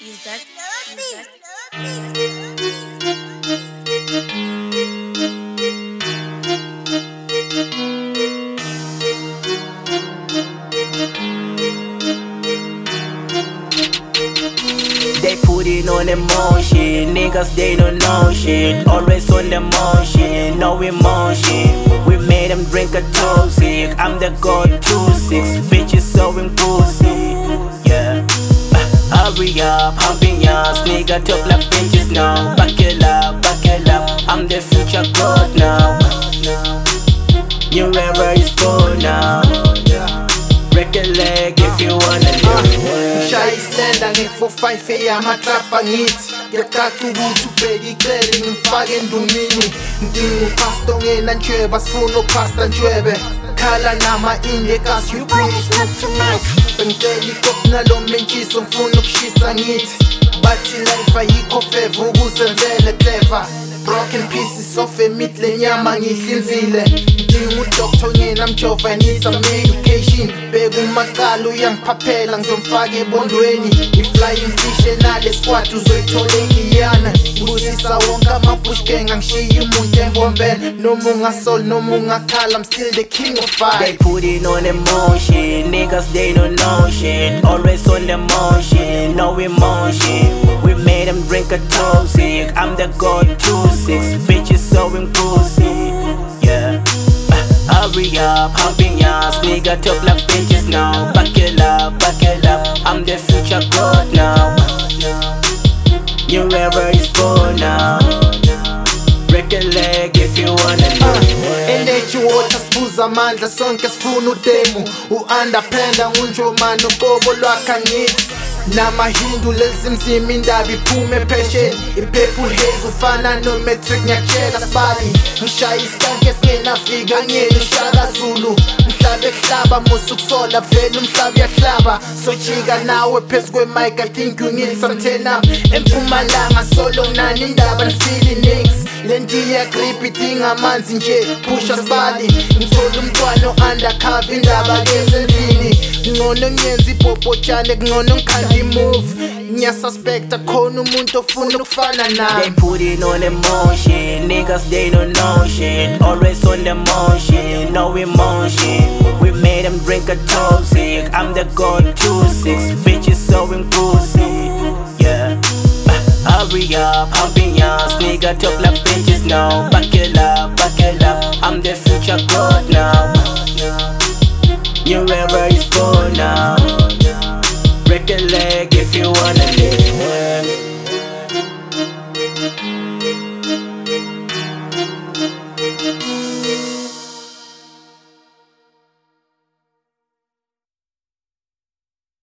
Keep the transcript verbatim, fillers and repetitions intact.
Is that Is They put it on emotion, niggas they don't know shit. Always on the motion, no emotion. We made them drink a toxic. I'm the god two six, bitches so impulsive. Yeah. Uh, hurry up, humping ass, nigga talk like bitches now. Back it up, back it up. I'm the future god now. New era is born now. Break a leg if you wanna live. Ngishaya islenda nge-four five eyamatrapa ngithi ngiyaqaqa ukuthi ubheke icele ngimfake endumini. Ngidinga upasto ngena ntshweba sifuna upasta ntshwebe. Khala nama-indicas you bitch not too much. Bengicela ikop nalo mentshisi ngifuna ukushisa ngithi bathi life ayikho feva ukusenzele clever. Broken pieces of a meat lenyama ngihlinzile. Ngidinga udoctor ngena mjova I need some medication. Beka umacala uyangiphaphela ngizomfaka ebondweni. I-flying fish enale squad uzoyithola engiyana. Ngibusisa wonke ama-bush gang angishiya umuntu embombela. Noma ungasol noma ungakhala I'm still the king of fire. They put it on emotion, niggas they don't know shit. Always on the motion, no emotion. We made them drink a toxic. I'm the god two six, bitches so impulsive. Yeah. Uh, hurry up, humping ass, nigga talk like bitches now. Back it up, back it up. I'm the future god now. New era is born now. Break a leg if you wanna live. Energy water sibuza amandla sonke sifuna udemu. U-underpanda ngunjomani ubobo lwakha ngithi. Namahindu lezimzima indaba iphume phesheni. I-purple haze ufana no-metric ngiyakutshela sibali. Ngishaya isikanke esingenafika ngiyeni uShaka Zulu. Mhlaba ekuhlaba musa ukusola vele umhlaba uyahlaba. Sojika nawe phezu kwe-mic I think you need some turn up. Empumalanga solo nani indaba nifili nix. Lendiya grip idinga amanzi nje pusha sibali. Ngithola umntwana o-undercover indaba kesendlini. Ngcono ngiyenza ipopo tshane kungcono ngikhanda i-move. Ngiyasuspecta khona umuntu ofuna ukufana nawe. They put it on emotion, niggas they don't know shit. Always on the motion, no emotion. We made them drink a toxic. I'm the god two six, bitches so impulsive. Yeah. Uh, hurry up, humping ass, nigga talk like bitches now. Back it up, back it up. I'm the future god now. New era is born now. Break a leg if you wanna live.